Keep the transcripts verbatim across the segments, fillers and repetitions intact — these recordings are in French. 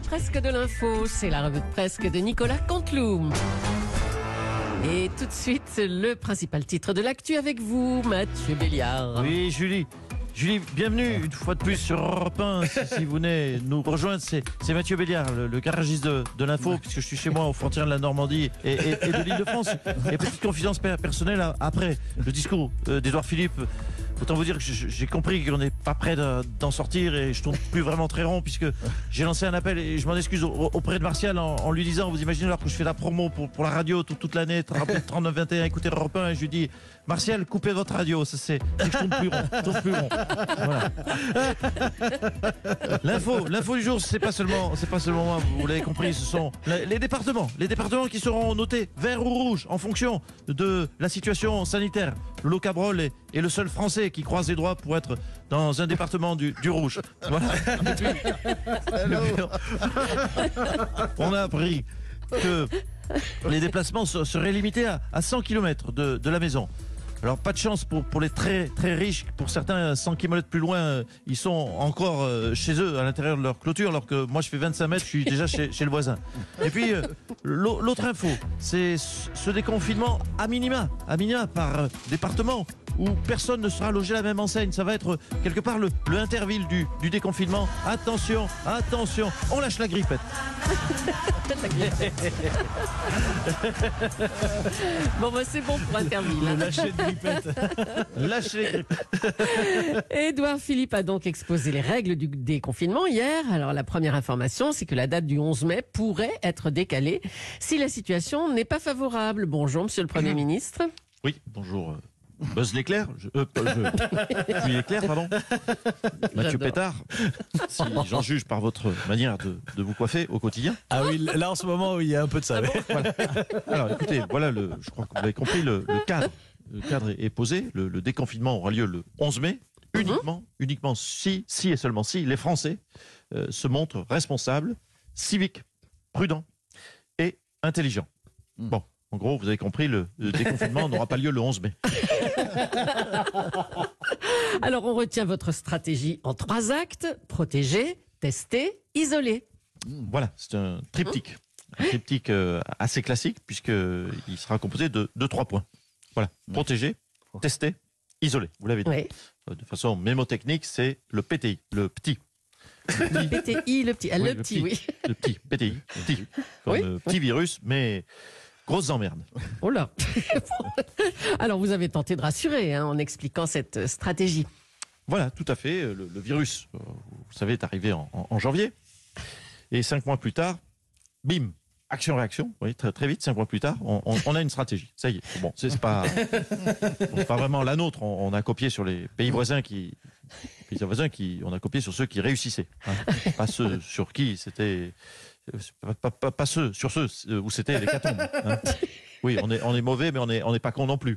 presque de l'info, c'est la revue de presque de Nicolas Canteloup. Et tout de suite, le principal titre de l'actu avec vous, Mathieu Béliard. Oui, Julie. Julie, bienvenue une fois de plus sur Europe un. Si, si vous venez nous rejoindre, c'est, c'est Mathieu Béliard, le, le garagiste de, de l'info, puisque je suis chez moi aux frontières de la Normandie et, et, et de l'Île-de-France. Et petite confidence personnelle, après le discours d'Édouard Philippe, autant vous dire que j'ai compris qu'on n'est pas prêt d'en sortir et je tourne plus vraiment très rond, puisque j'ai lancé un appel et je m'en excuse auprès de Martial en, en lui disant, vous imaginez alors que je fais la promo pour, pour la radio toute, toute l'année, trente-neuf vingt et un, écoutez Europe un, et je lui dis, Martial, coupez votre radio, ça c'est, c'est que je tourne plus rond, je tourne plus rond. Voilà. L'info, l'info du jour, c'est pas seulement, c'est pas seulement moi, vous l'avez compris, ce sont les départements, les départements qui seront notés vert ou rouge en fonction de la situation sanitaire. Le Locabrol est, est le seul Français qui croise les doigts pour être dans un département du, du rouge. Voilà. Et puis, on a appris que les déplacements seraient limités à, à cent kilomètres de, de la maison. Alors pas de chance pour, pour les très très riches, pour certains cent kilomètres plus loin, ils sont encore euh, chez eux à l'intérieur de leur clôture, alors que moi je fais vingt-cinq mètres, je suis déjà chez, chez le voisin. Et puis euh, l'autre info, c'est ce déconfinement à minima, à minima par euh, département, où personne ne sera logé à la même enseigne. Ça va être quelque part le, le interville du, du déconfinement. Attention, attention, on lâche la grippette. Bon bah c'est bon pour interville. Hein. Lâcher de grippette. Lâcher les grippettes. Édouard Philippe a donc exposé les règles du déconfinement hier. Alors la première information, c'est que la date du onze mai pourrait être décalée si la situation n'est pas favorable. Bonjour Monsieur le Premier ministre. Oui, bonjour. Buzz l'éclair, je, euh, je, puis l'éclair, pardon. Mathieu Pétard, si j'en juge par votre manière de, de vous coiffer au quotidien. Ah oui, là en ce moment, il y a un peu de ça. Mais... Voilà. Alors écoutez, voilà, le, je crois que vous avez compris, le, le cadre. Le cadre est posé, le, le déconfinement aura lieu le onze mai, uniquement, mmh. uniquement si, si et seulement si les Français euh, se montrent responsables, civiques, prudents et intelligents. Mmh. Bon. En gros, vous avez compris, le, le déconfinement n'aura pas lieu le onze mai. Alors, on retient votre stratégie en trois actes. Protéger, tester, isoler. Voilà, c'est un triptyque. Un triptyque euh, assez classique, puisqu'il sera composé de, de trois points. Voilà, protéger, tester, isoler. Vous l'avez dit. Oui. De façon mémotechnique, c'est le P T I, le petit. Le P T I, le petit. Ah, oui, le, le petit, oui. Le petit, P T I, petit. Comme oui. euh, petit oui. virus, mais... Grosse emmerde. Oh là. Alors, vous avez tenté de rassurer hein, en expliquant cette stratégie. Voilà, tout à fait. Le, le virus, vous savez, est arrivé en, en, en janvier. Et cinq mois plus tard, bim, action-réaction. Oui, très, très vite, cinq mois plus tard, on, on, on a une stratégie. Ça y est. Bon, c'est pas, bon, pas vraiment la nôtre. On, on a copié sur les pays voisins qui, pays voisins qui, on a copié sur ceux qui réussissaient. Hein, pas ceux sur qui c'était... Pas, pas, pas, pas ceux, sur ceux où c'était l'hécatombe. Hein. Oui, on est, on est mauvais, mais on n'est on est pas con non plus.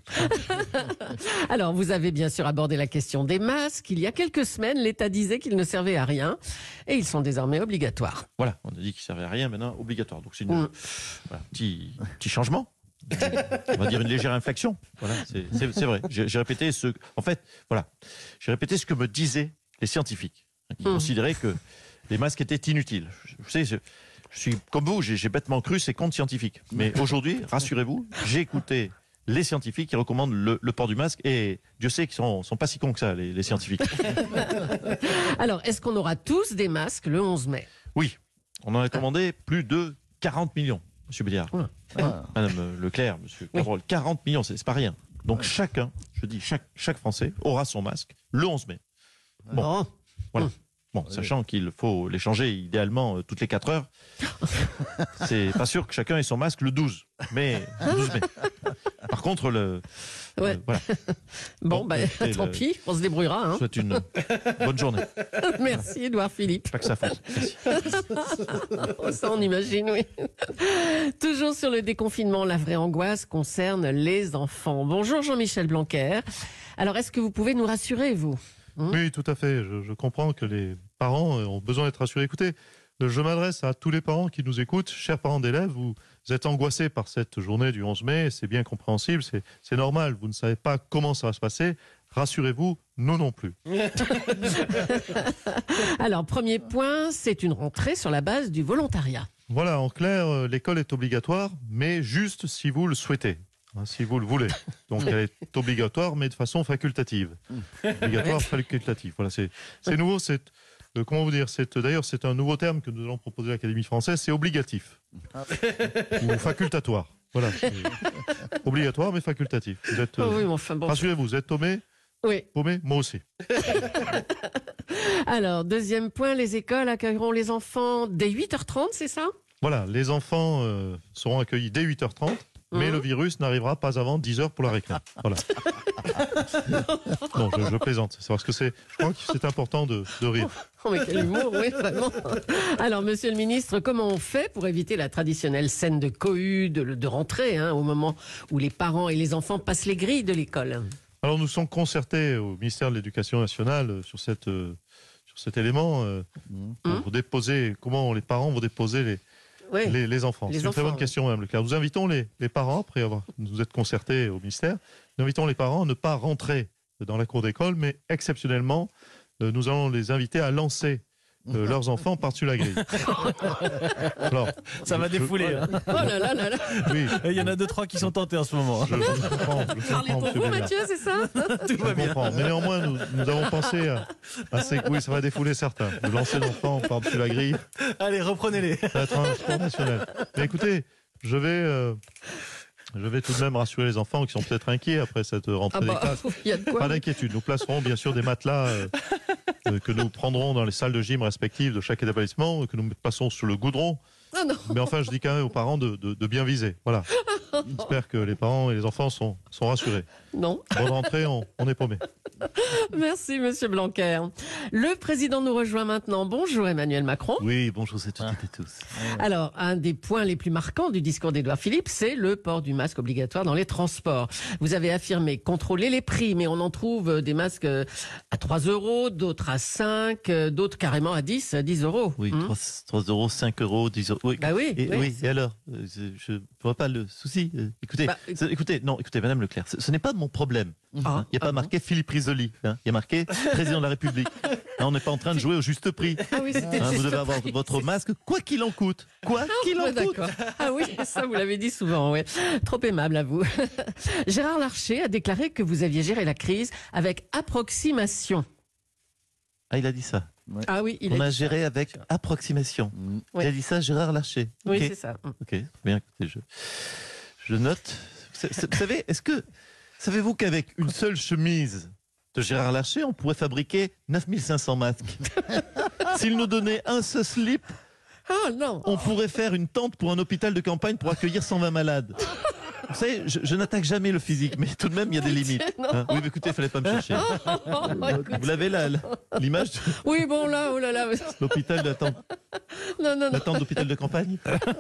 Alors, vous avez bien sûr abordé la question des masques. Il y a quelques semaines, l'État disait qu'ils ne servaient à rien et ils sont désormais obligatoires. Voilà, on a dit qu'ils ne servaient à rien, maintenant obligatoires. Donc c'est un mmh. voilà, petit, petit changement. On va dire une légère inflexion. Voilà, c'est vrai. J'ai répété ce, en fait, voilà, j'ai répété ce que me disaient les scientifiques, qui mmh. considéraient que les masques étaient inutiles. Vous savez, je, Je suis comme vous, j'ai bêtement cru ces comptes scientifiques. Mais aujourd'hui, rassurez-vous, j'ai écouté les scientifiques qui recommandent le, le port du masque et Dieu sait qu'ils sont, sont pas si cons que ça, les, les scientifiques. Alors, est-ce qu'on aura tous des masques le onze mai? Oui, on en a commandé plus de quarante millions, Monsieur Béliard. Ouais. Ouais. Madame Leclerc, Monsieur Cabrol, oui. quarante millions, c'est pas rien. Donc ouais. chacun, je dis chaque, chaque Français aura son masque le onze mai. Bon, oh. voilà. Bon, sachant qu'il faut les changer idéalement euh, toutes les quatre heures. C'est pas sûr que chacun ait son masque le douze, mais le douze mai. Par contre, le... Ouais. Euh, voilà. Bon, bon bah, tant le... pis, on se débrouillera. Hein. Je vous souhaite une bonne journée. Merci, Édouard Philippe. Pas que ça fasse. Merci. Ça, on imagine, oui. Toujours sur le déconfinement, la vraie angoisse concerne les enfants. Bonjour Jean-Michel Blanquer. Alors, est-ce que vous pouvez nous rassurer, vous ? Mmh. Oui, tout à fait. Je, je comprends que les parents ont besoin d'être rassurés. Écoutez, je m'adresse à tous les parents qui nous écoutent. Chers parents d'élèves, vous êtes angoissés par cette journée du onze mai. C'est bien compréhensible, c'est normal. Vous ne savez pas comment ça va se passer. rassurez-vous, nous non plus. Alors, premier point, c'est une rentrée sur la base du volontariat. Voilà, en clair, euh, l'école est obligatoire, mais juste si vous le souhaitez, hein, si vous le voulez. Donc elle est obligatoire, mais de façon facultative. Obligatoire, facultative. Voilà, c'est c'est nouveau. C'est euh, comment vous dire C'est d'ailleurs c'est un nouveau terme que nous allons proposer à l'Académie française. C'est obligatif ou facultatoire. Voilà, c'est obligatoire mais facultatif. Vous êtes euh, Oh oui, mais enfin bon. rassurez-vous, vous êtes paumé, Oui. paumé, moi aussi. Alors, deuxième point, les écoles accueilleront les enfants dès huit heures trente, c'est ça? Voilà, les enfants euh, seront accueillis dès huit heures trente. Mais Mhm. le virus n'arrivera pas avant dix heures pour la récré. Voilà. Non, je, je plaisante. C'est parce que c'est, je crois que c'est important de, de rire. Oh, mais quel humour, oui, vraiment. Alors, monsieur le ministre, comment on fait pour éviter la traditionnelle scène de cohue, de, de rentrée, hein, au moment où les parents et les enfants passent les grilles de l'école? Alors, nous sommes concertés au ministère de l'Éducation nationale sur, cette, euh, sur cet élément euh, pour déposer, comment les parents vont déposer les, Oui. les, les enfants. Les C'est une très enfants, bonne oui. question, Madame Leclerc. Nous invitons les, les parents, après avoir nous êtes concertés au ministère, nous invitons les parents à ne pas rentrer dans la cour d'école, mais exceptionnellement, euh, nous allons les inviter à lancer euh, leurs enfants par-dessus la grille. Alors, Ça va je- défouler. je- hein. Oh là là là là. Oui, Il y en a deux, trois qui sont tentés en ce moment. je, je comprends. Je Parlez comprends, pour monsieur vous, Béliard. Mathieu, c'est ça? Tout Je va bien. comprends. Mais néanmoins, nous, nous avons pensé à, à ces... Oui, ça va défouler certains. De lancer l'enfant par-dessus la grille, Allez, reprenez-les. ça va être un sport national. Mais écoutez, je vais, euh, je vais tout de même rassurer les enfants qui sont peut-être inquiets après cette rentrée Ah des bah, classes. il y a de quoi. Pas d'inquiétude. Nous placerons bien sûr des matelas euh, euh, que nous prendrons dans les salles de gym respectives de chaque établissement, que nous plaçons sur le goudron. Ah non. Mais enfin, je dis quand même aux parents de, de- de bien viser. Voilà. J'espère que les parents et les enfants sont, sont rassurés. Non. Bonne rentrée, on, on est paumé. Merci, monsieur Blanquer. Le président nous rejoint maintenant. Bonjour, Emmanuel Macron. Oui, bonjour à toutes et tous. Alors, un des points les plus marquants du discours d'Édouard Philippe, c'est le port du masque obligatoire dans les transports. Vous avez affirmé contrôler les prix, mais on en trouve des masques à trois euros, d'autres à cinq, d'autres carrément à dix, dix euros. Oui, Hmm. trois euros, cinq euros, dix euros. Oui. Bah oui, Et, oui. oui, et alors euh, Je ne vois pas le souci. Euh, Écoutez, Bah, ce- écoutez, non, écoutez, Madame Leclerc, ce, ce n'est pas de mon problème. Ah, Il n'y a pas ah bon. marqué Philippe Risoli. hein. Il y a marqué Président de la République. Hein, on n'est pas en train de jouer au juste prix. Ah oui, c'était Hein, juste vous devez avoir prix. votre masque, quoi qu'il en coûte. Quoi qu'il en Ouais, coûte. d'accord. Ah oui, ça vous l'avez dit souvent, oui. Trop aimable à vous. Gérard Larcher a déclaré que vous aviez géré la crise avec approximation. Ah, il a dit ça. Ah oui, il On a a dit géré avec approximation. Ouais. Il a dit ça, Gérard Larcher. Oui, Ok. c'est ça. Ok, bien, écoutez, je, je note. Vous sa- vous savez, est-ce que, savez-vous qu'avec une seule chemise de Gérard Larcher, on pourrait fabriquer neuf mille cinq cents masques? S'il nous donnait un seul slip, Ah non. on pourrait faire une tente pour un hôpital de campagne pour accueillir cent vingt malades. Vous savez, je, je n'attaque jamais le physique, mais tout de même, il y a des limites. Non. hein. Oui, mais écoutez, il fallait pas me chercher. Oh, écoute. Vous l'avez là, là, l'image de Oui, bon là, oh là là. l'hôpital de la tente, Non, non, la non. tente d'hôpital de campagne?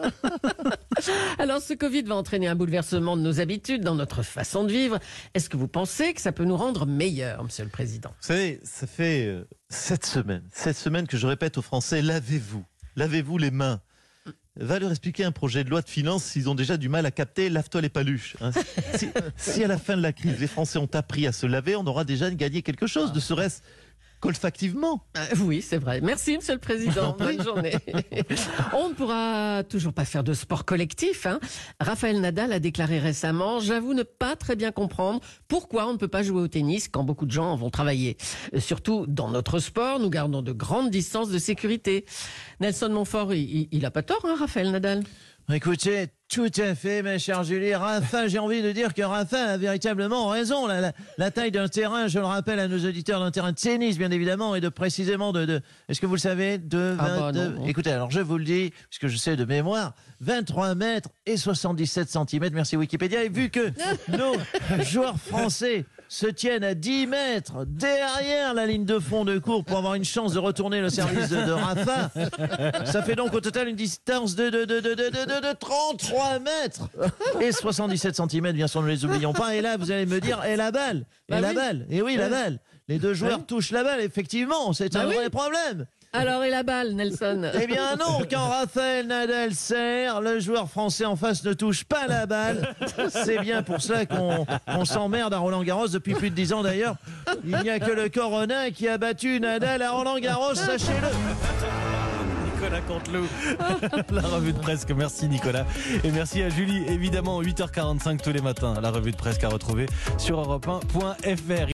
Alors, ce Covid va entraîner un bouleversement de nos habitudes, dans notre façon de vivre. Est-ce que vous pensez que ça peut nous rendre meilleurs, Monsieur le Président? Vous savez, ça fait euh, sept semaines, sept semaines que je répète aux Français, lavez-vous, lavez-vous les mains. Va leur expliquer un projet de loi de finances s'ils ont déjà du mal à capter, lave-toi les paluches. hein. Si, si à la fin de la crise, les Français ont appris à se laver, on aura déjà gagné quelque chose, ne serait-ce qu'olfactivement. Euh, Oui, c'est vrai. Merci, Monsieur le Président. Bonne journée. On ne pourra toujours pas faire de sport collectif. Hein. Raphaël Nadal a déclaré récemment « J'avoue ne pas très bien comprendre pourquoi on ne peut pas jouer au tennis quand beaucoup de gens vont travailler. Euh, Surtout dans notre sport, nous gardons de grandes distances de sécurité. » Nelson Montfort, il, il a pas tort, hein, Raphaël Nadal. Écoutez, tout à fait, ma chère Julie. Rafa, j'ai envie de dire que Rafa a véritablement raison. La, la- la taille d'un terrain, je le rappelle à nos auditeurs, d'un terrain de tennis, bien évidemment, et de précisément de... de est-ce que vous le savez de, Ah bah de- non, non. Écoutez, alors je vous le dis, puisque je sais de mémoire, vingt-trois mètres et soixante-dix-sept centimètres, merci Wikipédia. Et vu que nos joueurs français se tiennent à dix mètres derrière la ligne de fond de cours pour avoir une chance de retourner le service de, de Rafa, ça fait donc au total une distance de, de, de, de, de, de, de- de trente-trois mètres et soixante-dix-sept centimètres, bien sûr, ne les oublions pas. Et là, vous allez me dire, et la balle, et Bah la oui. balle, et oui, la Ouais. balle. Les deux joueurs Ouais. touchent la balle, effectivement, c'est Bah un oui. vrai problème. Alors, et la balle, Nelson? Eh bien non, quand Raphaël Nadal sert, le joueur français en face ne touche pas la balle. C'est bien pour cela qu'on on s'emmerde à Roland-Garros depuis plus de dix ans d'ailleurs. Il n'y a que le Corona qui a battu Nadal à Roland-Garros, sachez-le. Nicolas Canteloup, la revue de presse. Merci Nicolas. Et merci à Julie, évidemment, huit heures quarante-cinq tous les matins. La revue de presse à retrouver sur europe un point f r.